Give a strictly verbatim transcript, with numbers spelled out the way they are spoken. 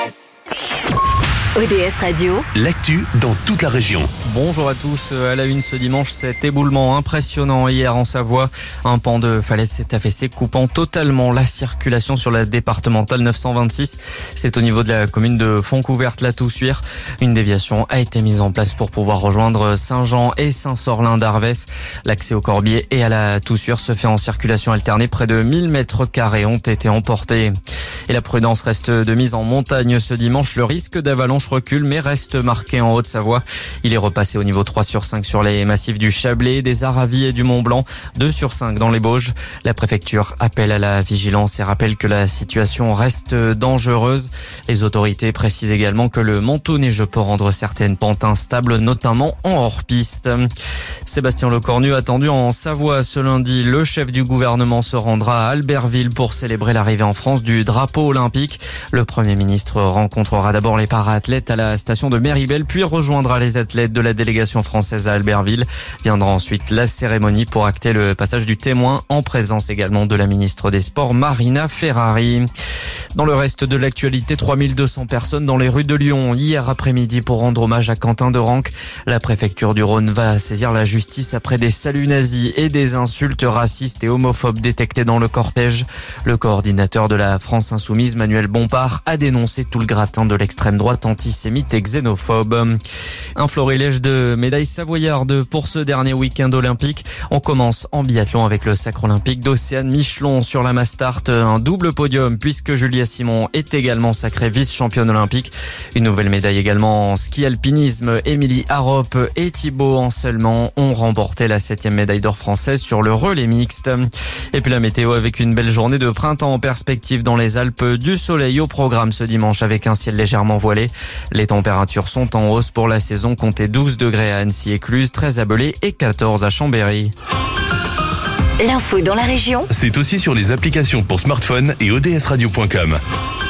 S. O D S Radio, l'actu dans toute la région. Bonjour à tous, à la une ce dimanche, cet éboulement impressionnant hier en Savoie. Un pan de falaise s'est affaissé, coupant totalement la circulation sur la départementale neuf cent vingt-six. C'est au niveau de la commune de Fontcouverte-la-Toussuire. Une déviation a été mise en place pour pouvoir rejoindre Saint-Jean et Saint-Sorlin d'Arvès. L'accès au Corbier et à la Toussuire se fait en circulation alternée. Près de mille mètres carrés ont été emportés. Et la prudence reste de mise en montagne ce dimanche. Le risque d'avalanche recule mais reste marqué en Haute-Savoie. Il est repassé au niveau trois sur cinq sur les massifs du Chablais, des Aravis et du Mont-Blanc, deux sur cinq dans les Bauges. La préfecture appelle à la vigilance et rappelle que la situation reste dangereuse. Les autorités précisent également que le manteau neigeux peut rendre certaines pentes instables, notamment en hors-piste. Sébastien Lecornu attendu en Savoie ce lundi. Le chef du gouvernement se rendra à Albertville pour célébrer l'arrivée en France du drapeau olympique. Le Premier ministre rencontrera d'abord les para-athlètes à la station de Méribel, puis rejoindra les athlètes de la délégation française à Albertville. Viendra ensuite la cérémonie pour acter le passage du témoin, en présence également de la ministre des Sports Marina Ferrari. Dans le reste de l'actualité, trois mille deux cents personnes dans les rues de Lyon hier après-midi pour rendre hommage à Quentin de Ranc. La préfecture du Rhône va saisir la justice après des saluts nazis et des insultes racistes et homophobes détectés dans le cortège. Le coordinateur de la France Insoumise, Manuel Bompard, a dénoncé tout le gratin de l'extrême droite antisémite et xénophobe. Un florilège de médailles savoyardes pour ce dernier week-end olympique. On commence en biathlon avec le sacre olympique d'Océane Michelon sur la Mastart. Un double podium puisque Julia Simon est également sacrée vice-championne olympique. Une nouvelle médaille également en ski alpinisme. Émilie Harop et Thibaut Anselment ont remporté la septième médaille d'or française sur le relais mixte. Et puis la météo avec une belle journée de printemps en perspective dans les Alpes. Du soleil au programme ce dimanche avec un ciel légèrement voilé. Les températures sont en hausse pour la saison. Comptez douze degrés à Annecy-Écluse, treize à Belay et quatorze à Chambéry. l'info dans la région, C'est aussi sur les applications pour smartphone et O D S radio point com.